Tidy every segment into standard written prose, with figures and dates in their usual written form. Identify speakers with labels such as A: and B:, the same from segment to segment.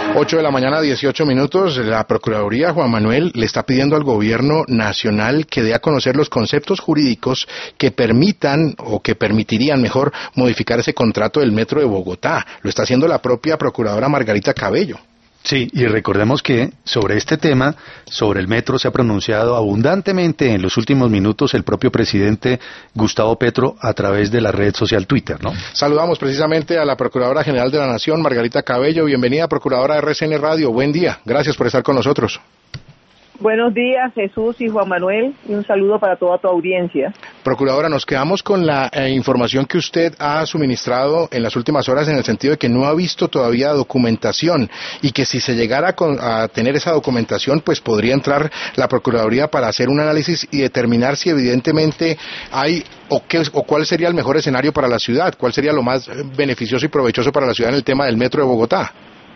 A: 8 de la mañana, 18 minutos. La Procuraduría, Juan Manuel, le está pidiendo al gobierno nacional que dé a conocer los conceptos jurídicos que permitan, o que permitirían mejor, modificar ese contrato del Metro de Bogotá. Lo está haciendo la propia Procuradora Margarita Cabello.
B: Sí, y recordemos que sobre este tema, sobre el metro, se ha pronunciado abundantemente en los últimos minutos el propio presidente Gustavo Petro a través de la red social Twitter, ¿no?
A: Saludamos precisamente a la Procuradora General de la Nación, Margarita Cabello. Bienvenida, Procuradora de RCN Radio. Buen día. Gracias por estar con nosotros.
C: Buenos días, Jesús y Juan Manuel, y un saludo para toda tu audiencia.
A: Procuradora, nos quedamos con la información que usted ha suministrado en las últimas horas, en el sentido de que no ha visto todavía documentación, y que si se llegara a tener esa documentación, pues podría entrar la Procuraduría para hacer un análisis y determinar si evidentemente hay o cuál sería el mejor escenario para la ciudad, cuál sería lo más beneficioso y provechoso para la ciudad en el tema del Metro de Bogotá.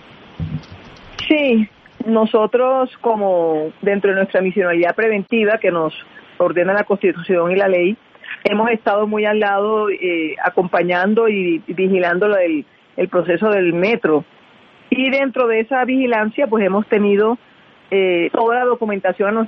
C: Sí. Nosotros, como dentro de nuestra misionalidad preventiva que nos ordena la Constitución y la ley, hemos estado muy al lado, acompañando y vigilando el proceso del metro. Y dentro de esa vigilancia, pues hemos tenido toda la documentación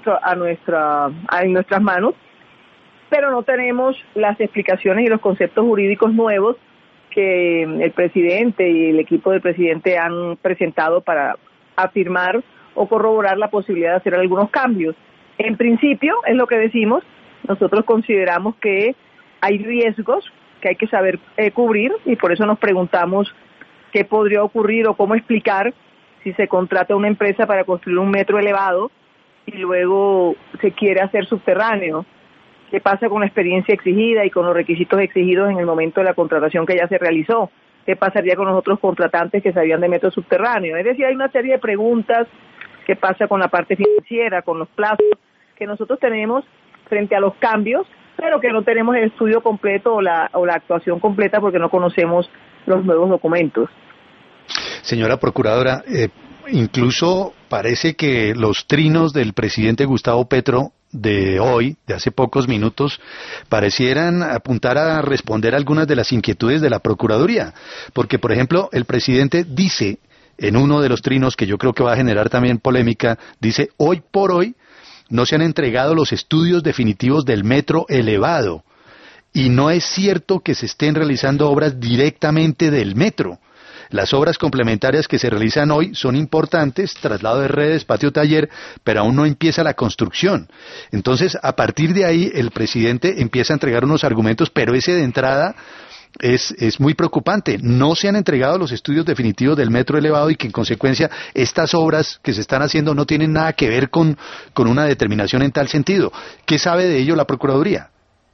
C: en nuestras manos, pero no tenemos las explicaciones y los conceptos jurídicos nuevos que el presidente y el equipo del presidente han presentado para afirmar o corroborar la posibilidad de hacer algunos cambios. En principio, es lo que decimos, nosotros consideramos que hay riesgos que hay que saber cubrir, y por eso nos preguntamos qué podría ocurrir o cómo explicar si se contrata una empresa para construir un metro elevado y luego se quiere hacer subterráneo. ¿Qué pasa con la experiencia exigida y con los requisitos exigidos en el momento de la contratación que ya se realizó? ¿Qué pasaría con los otros contratantes que sabían de metro subterráneo? Es decir, hay una serie de preguntas. ¿Qué pasa con la parte financiera, con los plazos que nosotros tenemos frente a los cambios, pero que no tenemos el estudio completo o la actuación completa porque no conocemos los nuevos documentos?
B: Señora Procuradora, incluso parece que los trinos del presidente Gustavo Petro de hoy, de hace pocos minutos, parecieran apuntar a responder algunas de las inquietudes de la Procuraduría. Porque, por ejemplo, el presidente dice, en uno de los trinos que yo creo que va a generar también polémica, dice, hoy por hoy no se han entregado los estudios definitivos del metro elevado. Y no es cierto que se estén realizando obras directamente del metro. Las obras complementarias que se realizan hoy son importantes, traslado de redes, patio taller, pero aún no empieza la construcción. Entonces, a partir de ahí, el presidente empieza a entregar unos argumentos, pero ese de entrada es muy preocupante. No se han entregado los estudios definitivos del metro elevado y que en consecuencia estas obras que se están haciendo no tienen nada que ver con una determinación en tal sentido. ¿Qué sabe de ello la Procuraduría?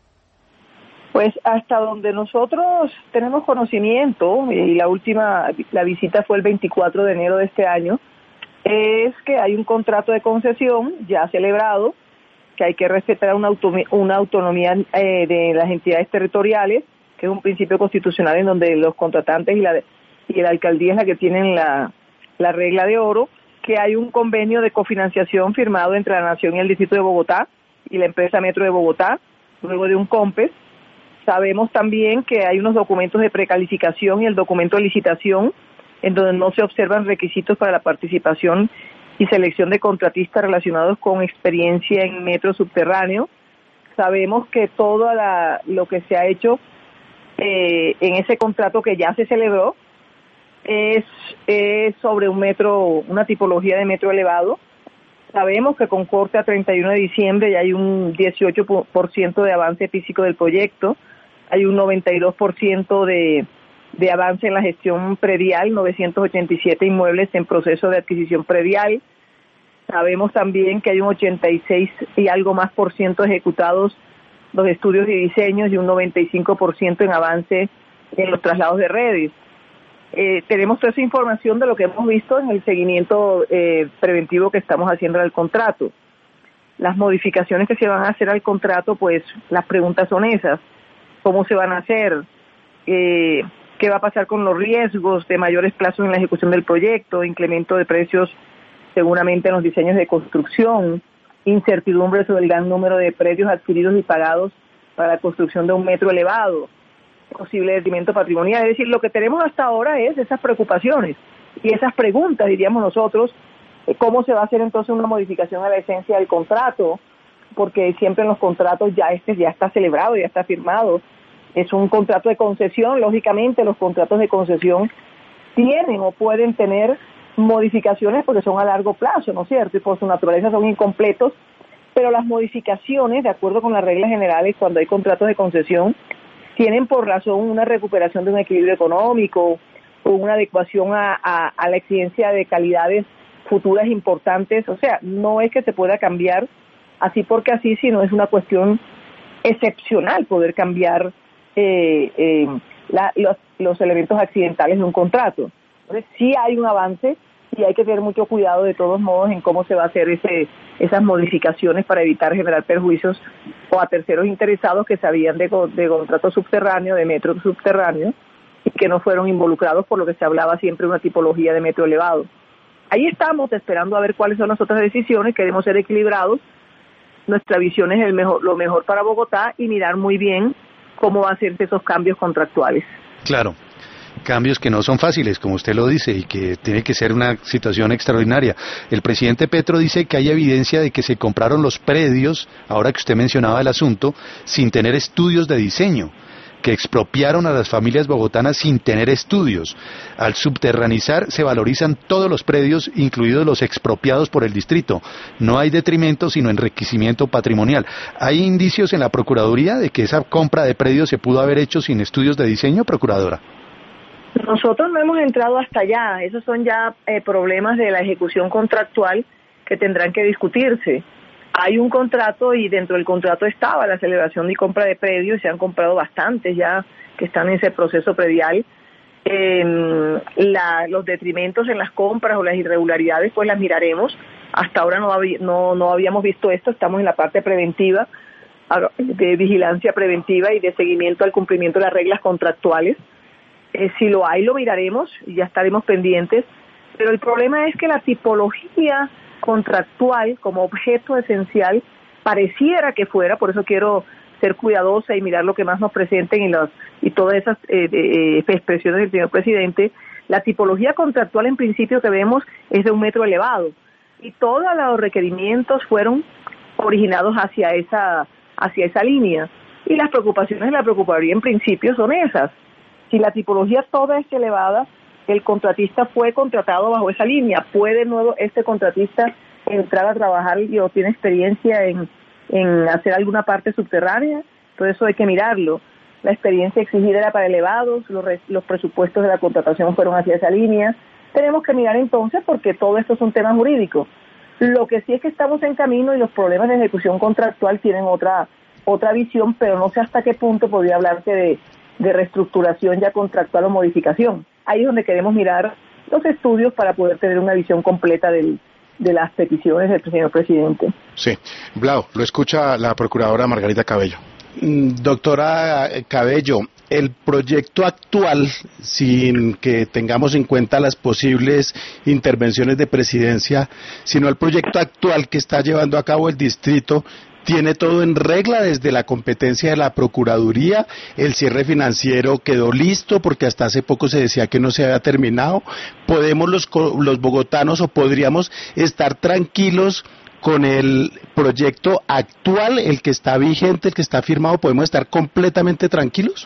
C: Pues hasta donde nosotros tenemos conocimiento, y la visita fue el 24 de enero de este año, es que hay un contrato de concesión ya celebrado, que hay que respetar una autonomía de las entidades territoriales, que es un principio constitucional en donde los contratantes y la alcaldía es la que tienen la regla de oro, que hay un convenio de cofinanciación firmado entre la Nación y el Distrito de Bogotá y la empresa Metro de Bogotá, luego de un COMPES. Sabemos también que hay unos documentos de precalificación y el documento de licitación, en donde no se observan requisitos para la participación y selección de contratistas relacionados con experiencia en metro subterráneo. Sabemos que todo lo que se ha hecho en ese contrato que ya se celebró es sobre un metro, una tipología de metro elevado. Sabemos que con corte a 31 de diciembre ya hay un 18% de avance físico del proyecto, hay un 92% de avance en la gestión predial, 987 inmuebles en proceso de adquisición predial. Sabemos también que hay un 86 y algo más por ciento ejecutados los estudios y diseños y un 95% en avance en los traslados de redes. Tenemos toda esa información de lo que hemos visto en el seguimiento preventivo que estamos haciendo al contrato. Las modificaciones que se van a hacer al contrato, pues las preguntas son esas. ¿Cómo se van a hacer? ¿Qué va a pasar con los riesgos de mayores plazos en la ejecución del proyecto? Incremento de precios seguramente en los diseños de construcción, incertidumbre sobre el gran número de predios adquiridos y pagados para la construcción de un metro elevado, posible detrimento patrimonial. Es decir, lo que tenemos hasta ahora es esas preocupaciones Y esas preguntas, diríamos nosotros, ¿cómo se va a hacer entonces una modificación a la esencia del contrato? Porque siempre en los contratos ya está celebrado, ya está firmado. Es un contrato de concesión. Lógicamente los contratos de concesión tienen o pueden tener modificaciones porque son a largo plazo, ¿no es cierto? Y por su naturaleza son incompletos, pero las modificaciones, de acuerdo con las reglas generales, cuando hay contratos de concesión, tienen por razón una recuperación de un equilibrio económico o una adecuación a la exigencia de calidades futuras importantes. O sea, no es que se pueda cambiar así porque así, sino es una cuestión excepcional poder cambiar los elementos accidentales de un contrato. Entonces, sí hay un avance y hay que tener mucho cuidado de todos modos en cómo se va a hacer esas modificaciones para evitar generar perjuicios o a terceros interesados que sabían de contrato subterráneo, de metro subterráneo, y que no fueron involucrados por lo que se hablaba siempre de una tipología de metro elevado. Ahí estamos esperando a ver cuáles son las otras decisiones. Queremos ser equilibrados. Nuestra visión es lo mejor para Bogotá y mirar muy bien cómo va a hacerse esos cambios contractuales.
B: Claro. Cambios que no son fáciles, como usted lo dice, y que tiene que ser una situación extraordinaria. El presidente Petro dice que hay evidencia de que se compraron los predios, ahora que usted mencionaba el asunto, sin tener estudios de diseño, que expropiaron a las familias bogotanas sin tener estudios. Al subterranizar se valorizan todos los predios, incluidos los expropiados por el distrito. No hay detrimento, sino enriquecimiento patrimonial. ¿Hay indicios en la Procuraduría de que esa compra de predios se pudo haber hecho sin estudios de diseño, Procuradora?
C: Nosotros no hemos entrado hasta allá. Esos son ya problemas de la ejecución contractual que tendrán que discutirse. Hay un contrato y dentro del contrato estaba la celebración y compra de predios y se han comprado bastantes ya que están en ese proceso predial. Los detrimentos en las compras o las irregularidades pues las miraremos. Hasta ahora no habíamos visto esto. Estamos en la parte preventiva, de vigilancia preventiva y de seguimiento al cumplimiento de las reglas contractuales. Si lo hay, lo miraremos y ya estaremos pendientes, pero el problema es que la tipología contractual como objeto esencial pareciera que fuera, por eso quiero ser cuidadosa y mirar lo que más nos presenten y todas esas expresiones del señor presidente. La tipología contractual en principio que vemos es de un metro elevado y todos los requerimientos fueron originados hacia esa línea y las preocupaciones de la Procuraduría en principio son esas. Si la tipología toda es elevada, el contratista fue contratado bajo esa línea. ¿Puede de nuevo este contratista entrar a trabajar o tiene experiencia en hacer alguna parte subterránea? Todo eso hay que mirarlo. La experiencia exigida era para elevados, los presupuestos de la contratación fueron hacia esa línea. Tenemos que mirar entonces porque todo esto son temas jurídicos. Lo que sí es que estamos en camino y los problemas de ejecución contractual tienen otra visión, pero no sé hasta qué punto podría hablarse de reestructuración ya contractual o modificación. Ahí es donde queremos mirar los estudios para poder tener una visión completa de las peticiones del señor presidente.
A: Sí. Blau, lo escucha la procuradora Margarita Cabello.
D: Doctora Cabello, el proyecto actual, sin que tengamos en cuenta las posibles intervenciones de presidencia, sino el proyecto actual que está llevando a cabo el distrito, ¿tiene todo en regla desde la competencia de la Procuraduría? ¿El cierre financiero quedó listo? Porque hasta hace poco se decía que no se había terminado. ¿Podemos los bogotanos o podríamos estar tranquilos con el proyecto actual, el que está vigente, el que está firmado? ¿Podemos estar completamente tranquilos?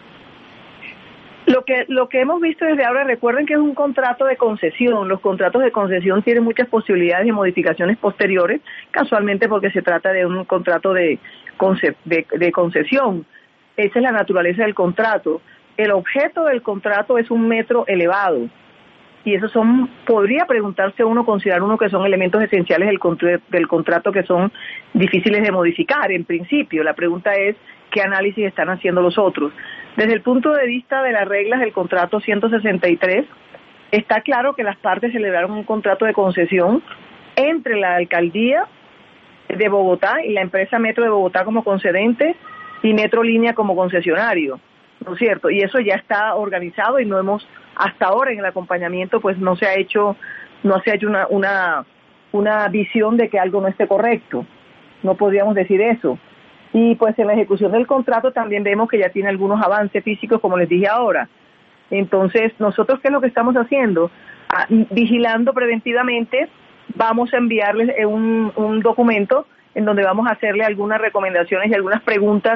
C: Lo que hemos visto desde ahora, recuerden que es un contrato de concesión. Los contratos de concesión tienen muchas posibilidades de modificaciones posteriores, casualmente porque se trata de un contrato de concesión. Esa es la naturaleza del contrato. El objeto del contrato es un metro elevado. Y esos podría preguntarse considerar que son elementos esenciales del contrato que son difíciles de modificar en principio. La pregunta es, ¿qué análisis están haciendo los otros? Desde el punto de vista de las reglas del contrato 163, está claro que las partes celebraron un contrato de concesión entre la alcaldía de Bogotá y la empresa Metro de Bogotá como concedente y Metro Línea como concesionario, ¿no es cierto? Y eso ya está organizado y hasta ahora en el acompañamiento pues no se ha hecho una visión de que algo no esté correcto. No podríamos decir eso. Y pues en la ejecución del contrato también vemos que ya tiene algunos avances físicos, como les dije ahora. Entonces, nosotros, ¿qué es lo que estamos haciendo? vigilando preventivamente. Vamos a enviarles un documento en donde vamos a hacerle algunas recomendaciones y algunas preguntas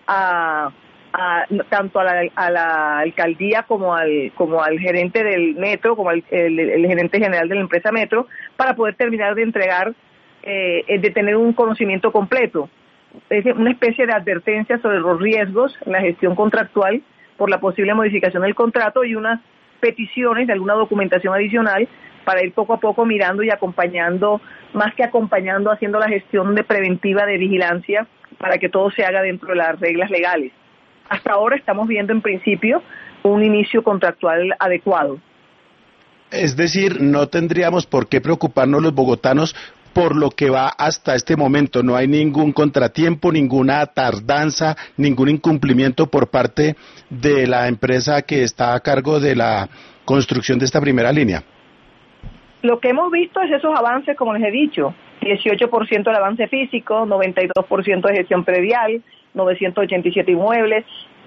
C: tanto a la alcaldía como al gerente del metro, como el gerente general de la empresa Metro, para poder terminar de entregar, de tener un conocimiento completo. Es una especie de advertencia sobre los riesgos en la gestión contractual por la posible modificación del contrato y unas peticiones de alguna documentación adicional para ir poco a poco mirando y acompañando, más que acompañando, haciendo la gestión preventiva de vigilancia para que todo se haga dentro de las reglas legales. Hasta ahora estamos viendo en principio un inicio contractual adecuado.
D: Es decir, no tendríamos por qué preocuparnos los bogotanos por lo que va hasta este momento. No hay ningún contratiempo, ninguna tardanza, ningún incumplimiento por parte de la empresa que está a cargo de la construcción de esta primera línea.
C: Lo que hemos visto es esos avances, como les he dicho, 18% del avance físico, 92% de gestión predial, 987 inmuebles,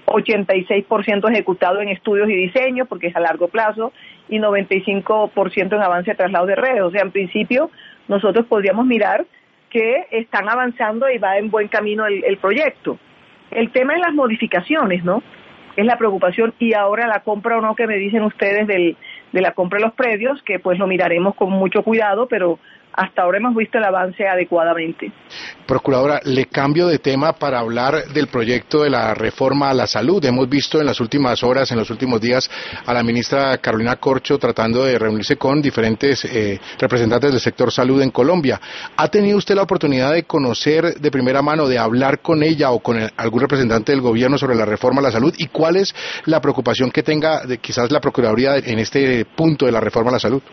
C: 86% ejecutado en estudios y diseños, porque es a largo plazo, y 95% en avance de traslado de redes. O sea, en principio, nosotros podríamos mirar que están avanzando y va en buen camino el proyecto. El tema es las modificaciones, ¿no? Es la preocupación, y ahora la compra o no que me dicen ustedes de la compra de los predios, que pues lo miraremos con mucho cuidado, pero hasta ahora hemos visto el avance adecuadamente.
A: Procuradora, le cambio de tema para hablar del proyecto de la reforma a la salud. Hemos visto en las últimas horas, en los últimos días, a la ministra Carolina Corcho tratando de reunirse con diferentes representantes del sector salud en Colombia. ¿Ha tenido usted la oportunidad de conocer de primera mano, de hablar con ella o con algún representante del gobierno sobre la reforma a la salud? ¿Y cuál es la preocupación que tenga quizás la Procuraduría en este punto de la reforma a la salud?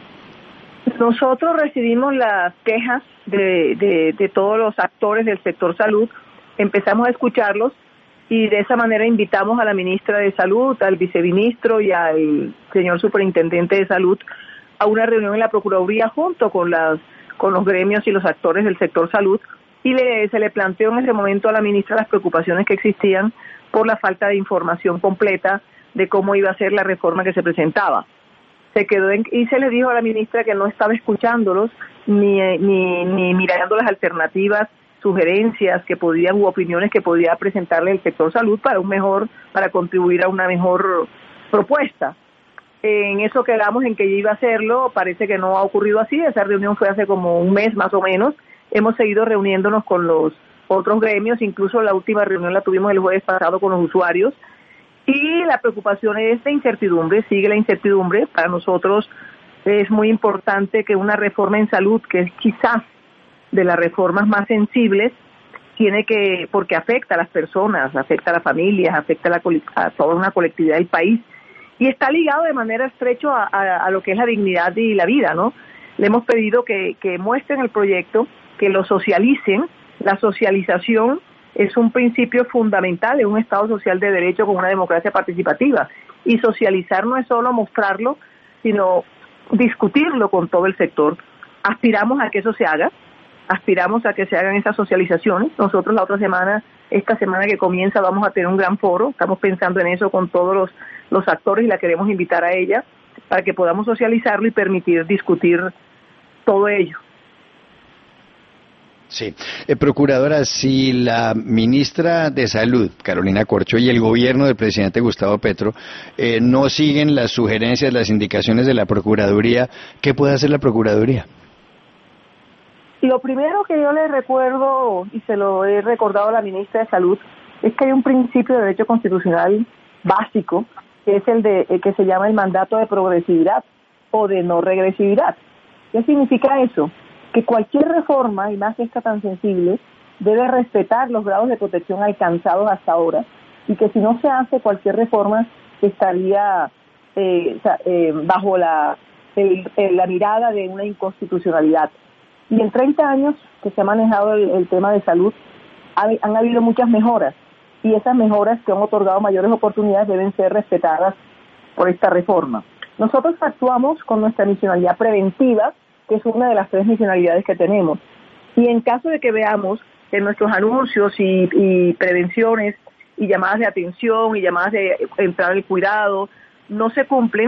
C: Nosotros recibimos las quejas de todos los actores del sector salud, empezamos a escucharlos y de esa manera invitamos a la ministra de Salud, al viceministro y al señor superintendente de Salud a una reunión en la Procuraduría junto con los gremios y los actores del sector salud, y se le planteó en ese momento a la ministra las preocupaciones que existían por la falta de información completa de cómo iba a ser la reforma que se presentaba. Y se le dijo a la ministra que no estaba escuchándolos ni mirando las alternativas, sugerencias que podían u opiniones que podía presentarle el sector salud para contribuir a una mejor propuesta. En eso quedamos en que ella iba a hacerlo, parece que no ha ocurrido así. Esa reunión fue hace como un mes más o menos. Hemos seguido reuniéndonos con los otros gremios, incluso la última reunión la tuvimos el jueves pasado con los usuarios. Y la preocupación es de incertidumbre, sigue la incertidumbre. Para nosotros es muy importante que una reforma en salud, que es quizás de las reformas más sensibles, porque afecta a las personas, afecta a las familias, afecta a toda una colectividad del país, y está ligado de manera estrecha a lo que es la dignidad y la vida, ¿no? Le hemos pedido que muestren el proyecto, que lo socialicen. La socialización es un principio fundamental en un Estado social de derecho con una democracia participativa. Y socializar no es solo mostrarlo, sino discutirlo con todo el sector. Aspiramos a que eso se haga, aspiramos a que se hagan esas socializaciones. Nosotros esta semana que comienza, vamos a tener un gran foro. Estamos pensando en eso con todos los actores y la queremos invitar a ella para que podamos socializarlo y permitir discutir todo ello.
E: Sí. Procuradora, si la ministra de Salud, Carolina Corcho, y el gobierno del presidente Gustavo Petro no siguen las sugerencias, las indicaciones de la Procuraduría, ¿qué puede hacer la Procuraduría?
C: Lo primero que yo le recuerdo, y se lo he recordado a la ministra de Salud, es que hay un principio de derecho constitucional básico, que es que se llama el mandato de progresividad o de no regresividad. ¿Qué significa eso? Que cualquier reforma, y más esta tan sensible, debe respetar los grados de protección alcanzados hasta ahora, y que si no se hace cualquier reforma estaría bajo la mirada de una inconstitucionalidad. Y en 30 años que se ha manejado el tema de salud, han habido muchas mejoras, y esas mejoras que han otorgado mayores oportunidades deben ser respetadas por esta reforma. Nosotros actuamos con nuestra misionalidad preventiva, que es una de las 3 misionalidades que tenemos. Y en caso de que veamos que nuestros anuncios y prevenciones y llamadas de atención y llamadas de entrar al cuidado no se cumplen,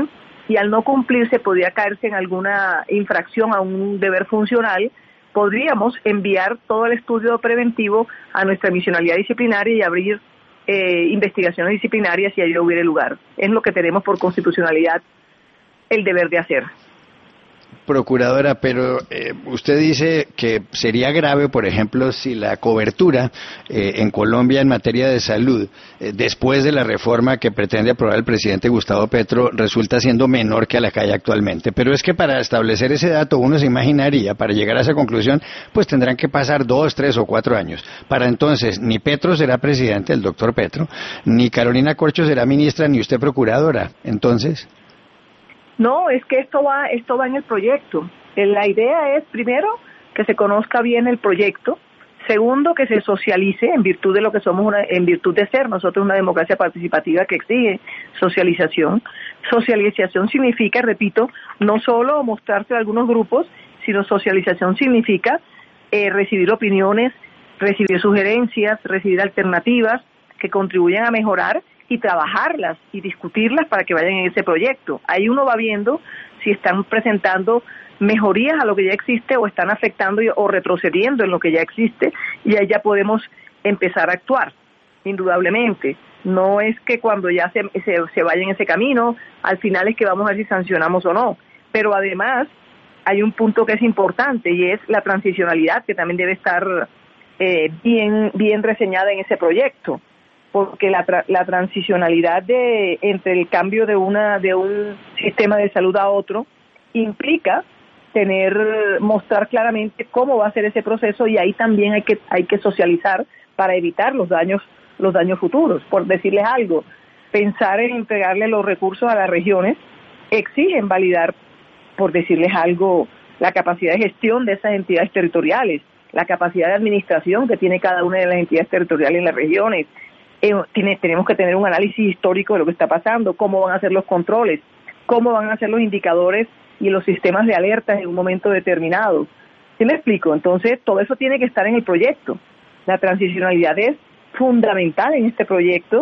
C: y al no cumplirse podría caerse en alguna infracción a un deber funcional, podríamos enviar todo el estudio preventivo a nuestra misionalidad disciplinaria y abrir investigaciones disciplinarias si ello hubiera lugar. Es lo que tenemos por constitucionalidad el deber de hacer.
E: Procuradora, pero usted dice que sería grave, por ejemplo, si la cobertura en Colombia en materia de salud, después de la reforma que pretende aprobar el presidente Gustavo Petro, resulta siendo menor que la que hay actualmente. Pero es que para establecer ese dato, uno se imaginaría, para llegar a esa conclusión, pues tendrán que pasar 2, 3 o 4 años. Para entonces, ni Petro será presidente, el doctor Petro, ni Carolina Corcho será ministra, ni usted procuradora. Entonces...
C: No, es que esto va en el proyecto. La idea es, primero, que se conozca bien el proyecto. Segundo, que se socialice en virtud de lo que somos, en virtud de ser nosotros una democracia participativa que exige socialización. Socialización significa, repito, no solo mostrarse a algunos grupos, sino socialización significa recibir opiniones, recibir sugerencias, recibir alternativas que contribuyan a mejorar y trabajarlas y discutirlas para que vayan en ese proyecto. Ahí uno va viendo si están presentando mejorías a lo que ya existe o están afectando o retrocediendo en lo que ya existe, y ahí ya podemos empezar a actuar, indudablemente. No es que cuando ya se vaya en ese camino, al final es que vamos a ver si sancionamos o no. Pero además hay un punto que es importante y es la transicionalidad, que también debe estar bien reseñada en ese proyecto, porque la transicionalidad entre el cambio de un sistema de salud a otro implica mostrar claramente cómo va a ser ese proceso, y ahí también hay que socializar para evitar los daños futuros. Por decirles algo, pensar en entregarle los recursos a las regiones exigen validar, por decirles algo, la capacidad de gestión de esas entidades territoriales, la capacidad de administración que tiene cada una de las entidades territoriales en las regiones. Tenemos que tener un análisis histórico de lo que está pasando, cómo van a ser los controles, cómo van a ser los indicadores y los sistemas de alerta en un momento determinado. ¿Sí me explico? Entonces, todo eso tiene que estar en el proyecto. La transicionalidad es fundamental en este proyecto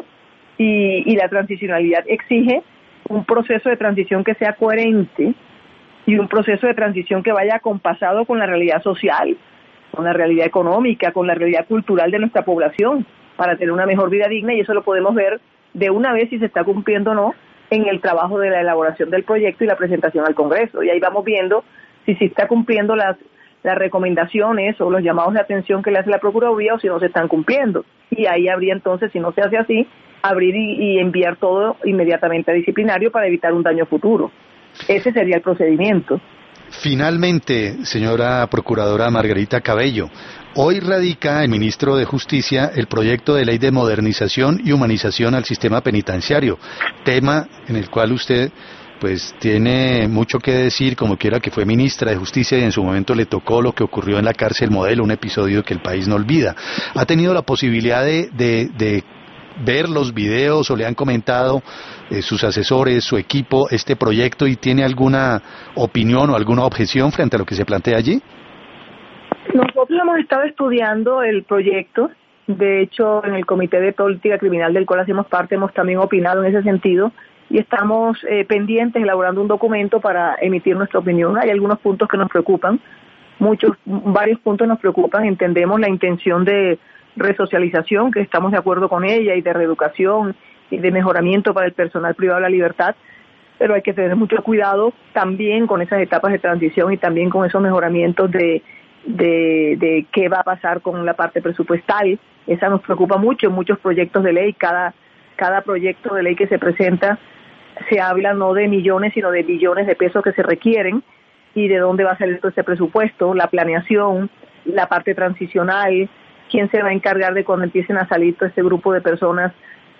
C: y la transicionalidad exige un proceso de transición que sea coherente y un proceso de transición que vaya acompasado con la realidad social, con la realidad económica, con la realidad cultural de nuestra población, para tener una mejor vida digna, y eso lo podemos ver de una vez si se está cumpliendo o no en el trabajo de la elaboración del proyecto y la presentación al Congreso. Y ahí vamos viendo si se está cumpliendo las recomendaciones o los llamados de atención que le hace la Procuraduría o si no se están cumpliendo. Y ahí habría entonces, si no se hace así, abrir y enviar todo inmediatamente a disciplinario para evitar un daño futuro. Ese sería el procedimiento.
B: Finalmente, señora Procuradora Margarita Cabello, hoy radica el ministro de Justicia el proyecto de ley de modernización y humanización al sistema penitenciario, tema en el cual usted pues tiene mucho que decir, como quiera que fue ministra de Justicia y en su momento le tocó lo que ocurrió en la cárcel Modelo, un episodio que el país no olvida. ¿Ha tenido la posibilidad de ver los videos o le han comentado sus asesores, su equipo, este proyecto, y tiene alguna opinión o alguna objeción frente a lo que se plantea allí?
C: Nosotros hemos estado estudiando el proyecto. De hecho, en el Comité de Política Criminal del cual hacemos parte hemos también opinado en ese sentido y estamos pendientes, elaborando un documento para emitir nuestra opinión. Hay algunos puntos que nos preocupan, varios puntos nos preocupan. Entendemos la intención de resocialización, que estamos de acuerdo con ella, y de reeducación y de mejoramiento para el personal privado de la libertad, pero hay que tener mucho cuidado también con esas etapas de transición y también con esos mejoramientos de qué va a pasar con la parte presupuestal. Esa nos preocupa mucho en muchos proyectos de ley. Cada proyecto de ley que se presenta se habla no de millones sino de billones de pesos que se requieren, y de dónde va a salir todo ese presupuesto, la planeación, la parte transicional, quién se va a encargar de cuando empiecen a salir todo este grupo de personas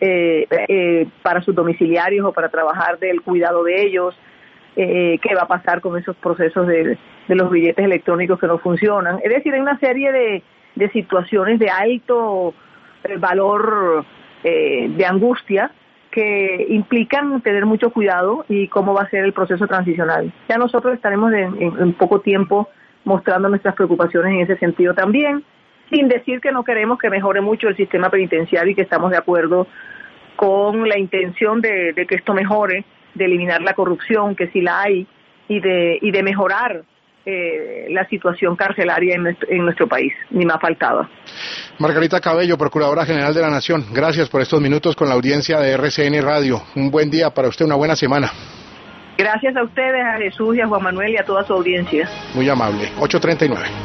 C: para sus domiciliarios o para trabajar del cuidado de ellos, qué va a pasar con esos procesos de los billetes electrónicos que no funcionan. Es decir, hay una serie de situaciones de alto valor de angustia que implican tener mucho cuidado y cómo va a ser el proceso transicional. Ya nosotros estaremos en poco tiempo mostrando nuestras preocupaciones en ese sentido también, sin decir que no queremos que mejore mucho el sistema penitenciario y que estamos de acuerdo con la intención de que esto mejore, eliminar la corrupción, que sí la hay, y de mejorar la situación carcelaria en nuestro país, ni más faltaba.
A: Margarita Cabello, Procuradora General de la Nación, gracias por estos minutos con la audiencia de RCN Radio. Un buen día para usted, una buena semana.
C: Gracias a ustedes, a Jesús y a Juan Manuel y a toda su audiencia.
A: Muy amable. 8:39.